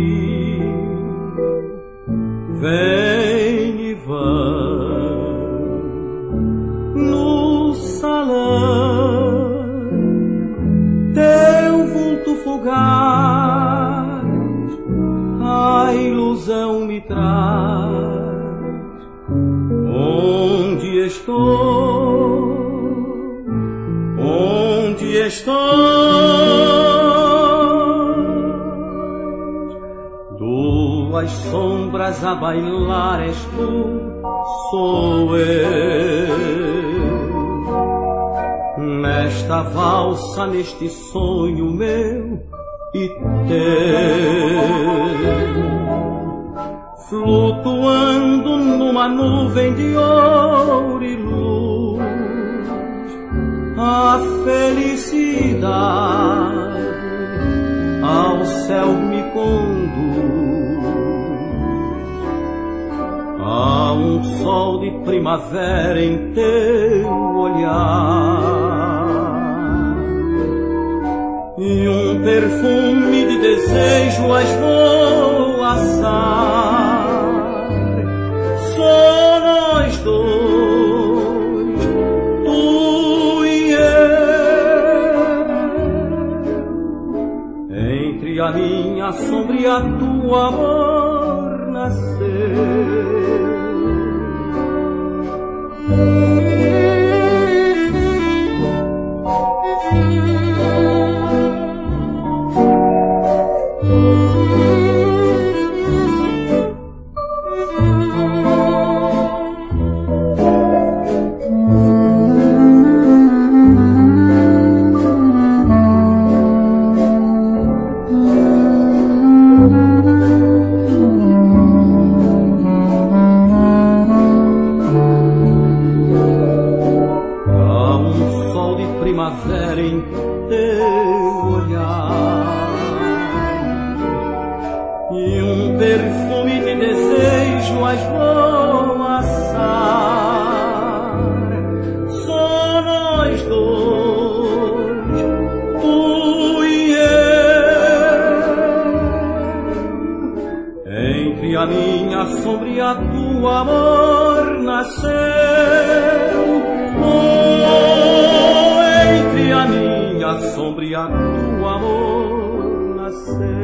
vem e vai no salão, teu vulto fugaz a ilusão me traz. Onde estou? Onde estou? Duas sombras a bailar, és tu, sou eu. Nesta valsa, neste sonho meu e teu, flutuando numa nuvem de ouro e luz, a felicidade ao céu me conduz. Há um sol de primavera em teu olhar e um perfume de desejo as voaçar. Só nós dois, tu e eu, entre a minha sombra e a tua amor nasceu. Primavera em teu olhar e um perfume de desejo as voaçar. Só nós dois, tu e eu, entre a minha sombra e a tua amor nasceu. Entre a minha sombra e a tua amor nasceu.